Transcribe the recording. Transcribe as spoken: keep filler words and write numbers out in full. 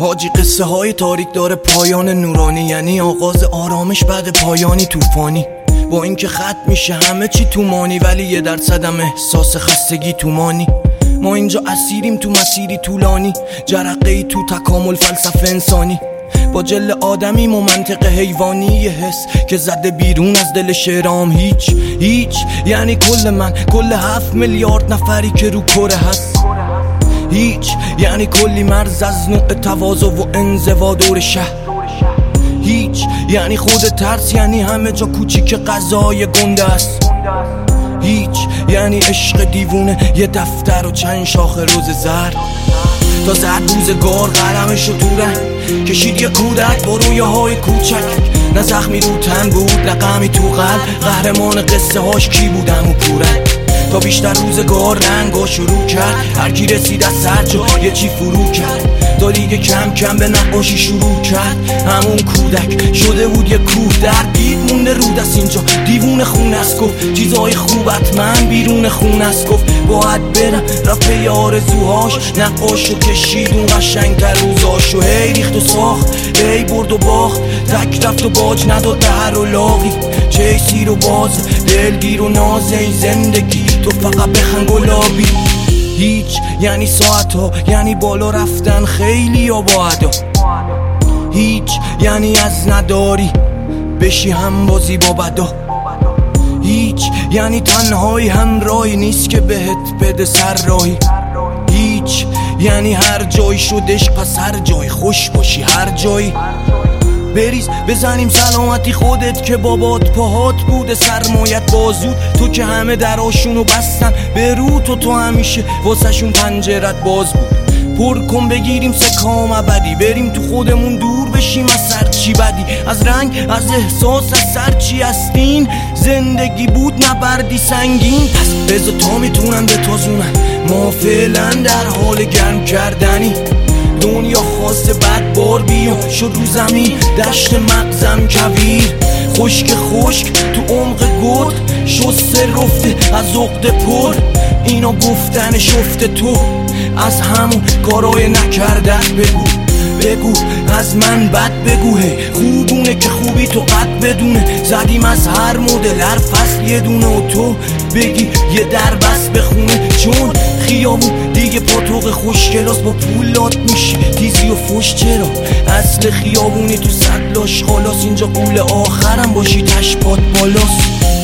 حاجی قصه های تاریک داره پایان نورانی، یعنی آغاز آرامش بعد پایانی طوفانی. با اینکه ختم میشه همه چی تو مانی، ولی یه درصدم احساس خستگی تو مانی. ما اینجا اسیریم تو مسیری طولانی، جرقه ای تو تکامل فلسفه انسانی. با جل آدمی و منطق حیوانی، یه حس که زده بیرون از دل شعرام. هیچ هیچ یعنی کل من، کل هفت میلیارد نفری که رو کره هست. هیچ یعنی کلی مرز از نوع تواضع و انزوا دور شهر. هیچ یعنی خود ترس، یعنی همه جا کوچیک غذای گنده است. هیچ یعنی عشق دیوونه، یه دفتر و چند شاخه روز زرد. تا زد روزگار قلمشو تو رنگ کشید یه کودک با رویه های کوچک. نه زخمی رو تن بود نه غمی تو قلب، قهرمان قصه هاش کی بودم و پورک. تا بیشتر روزگار رنگا شروع کرد، هرکی رسید از سر جا یه چی فرو کرد. تا دیگه کم کم به نقاشی شروع کرد. همون کودک شده بود یه کوه، در دید مونده رود است اینجا دیوون خون است. گفت چیزای خوبت من بیرون خون است. گفت باید برم رفت پی آرزوهاش، نقاشو کشید اون قشنگتر روزاشو. هی ریخت و ساخت، هی برد و باخت، تک رفت و باج نداد به هر و لاغی. چه سیر و باز دلگیر و ناز این زندگی، تو فقط بخن گلابی. هیچ یعنی ساعت ها، یعنی بالا رفتن خیلی یا با ادا. هیچ یعنی از نداری بشی هم بازی با بدا. هیچ یعنی تنهایی همراهی نیست که بهت بده سر راهی. هیچ یعنی هر جای شدش پس هر جای خوش باشی هر جایی. بریز بزنیم سلامتی خودت که بابات پاهات بوده، سرمایت بازود تو که همه دراشونو بستن به رو. تو تو همیشه واسه شون پنجرت باز بود. پر کن بگیریم سکام ابدی، بریم تو خودمون دور بشیم از سر چی بدی، از رنگ از احساس از سر چی هستین. زندگی بود نبردی سنگین، پس بذار تا میتونن به تازونن. ما فعلا در حال گرم کردنی، دنیا خواسته بعد بار بیا شد رو زمین. دشت مغزم کویر خشک خشک تو عمق گود، شسته رفته از عقده پر. اینا گفتن شفته تو از همون کارای نکردت بگو. بگو از من بد بگو، خوبونه که خوبی تو قد بدونه. زدیم از هر مدل هر فصل یه دونه و تو بگی یه در بس بخونه. چون خیابون دیگه پاتوق خوشگلاس، با پولات میشه تیزی و فش. چرا اصل خیابونی تو صد لاش خلاص، اینجا قول آخرم باشی تشپات بالاست.